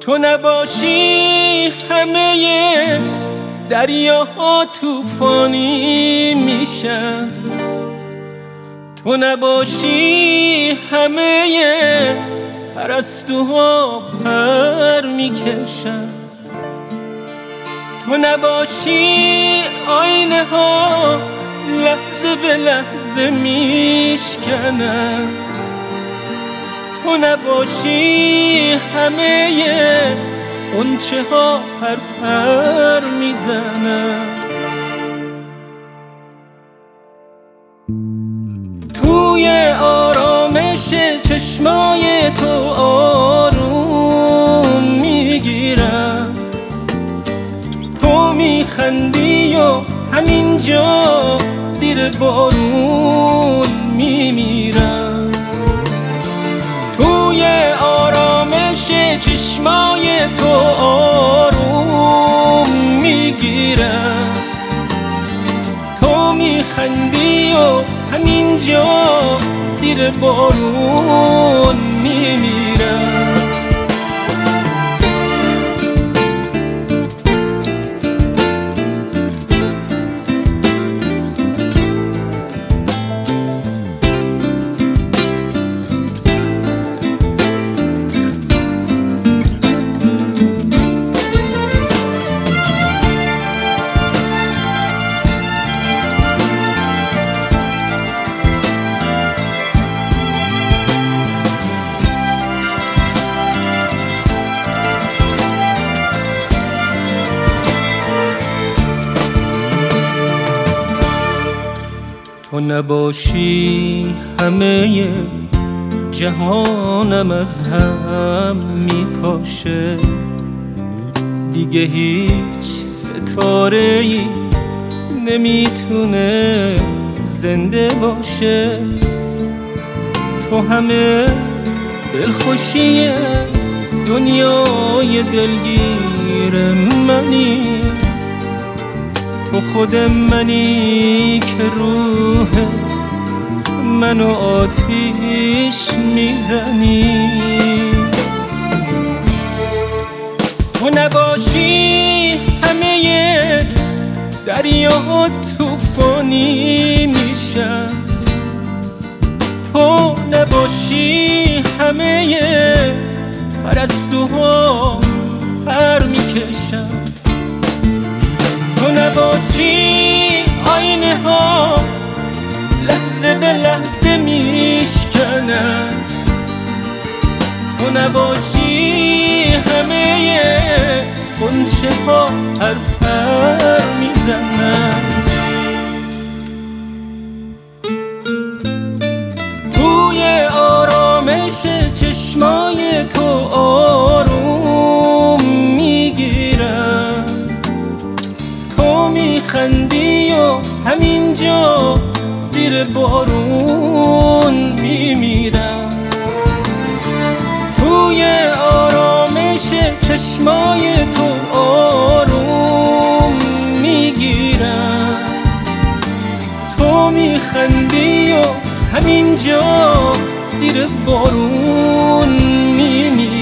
تو نباشی همه دریاها طوفانی میشن، تو نباشی همه پرستوها پر میکشن، تو نباشی آینه ها لحظه به لحظه میشکنن، تو نباشی همه غنچه ها پر پر میزنن. توی آرامش چشمای تو آروم میگیرم، تو میخندی و همینجا زیر بارون میمیرم. توی آرامش چشمای تو آروم میگیرم، تو میخندی و همینجا زیر بارون میمیرم. تو نباشی همه جهانم از هم میپاشه، دیگه هیچ ستاره‌ای نمیتونه زنده باشه. تو همه دلخوشی دنیای دلگیر منی، تو خود منی که روح منو آتیش میزنی. تو نباشی همه دریاها طوفانی میشن، تو نباشی همه پرستوها پر میکشن، تو نباشی آینه ها لحظه به لحظه میشکنن، تو نباشی همه غنچه ها پر پر میزنن. توی آرامش چشمای تو آروم میگیرم، تو میخندی و همینجا زیر بارون میمیرم. توی آرامش چشمای تو آروم میگیرم، تو میخندی و همینجا زیر بارون میمیرم.